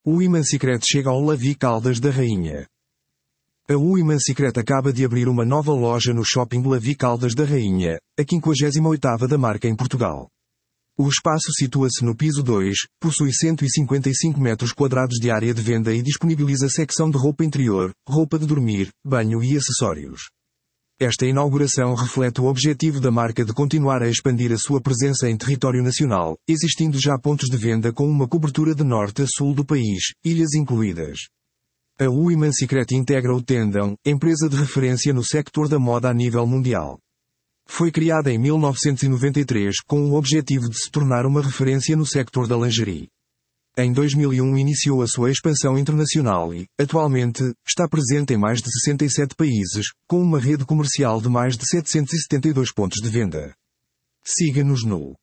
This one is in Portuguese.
O Women's Secret chega ao La Vie Caldas da Rainha. A Women's Secret acaba de abrir uma nova loja no shopping La Vie Caldas da Rainha, a 58ª da marca em Portugal. O espaço situa-se no piso 2, possui 155 metros quadrados de área de venda e disponibiliza secção de roupa interior, roupa de dormir, banho e acessórios. Esta inauguração reflete o objetivo da marca de continuar a expandir a sua presença em território nacional, existindo já pontos de venda com uma cobertura de norte a sul do país, ilhas incluídas. A Women's Secret integra o Tendão, empresa de referência no sector da moda a nível mundial. Foi criada em 1993 com o objetivo de se tornar uma referência no sector da lingerie. Em 2001 iniciou a sua expansão internacional e, atualmente, está presente em mais de 67 países, com uma rede comercial de mais de 772 pontos de venda. Siga-nos no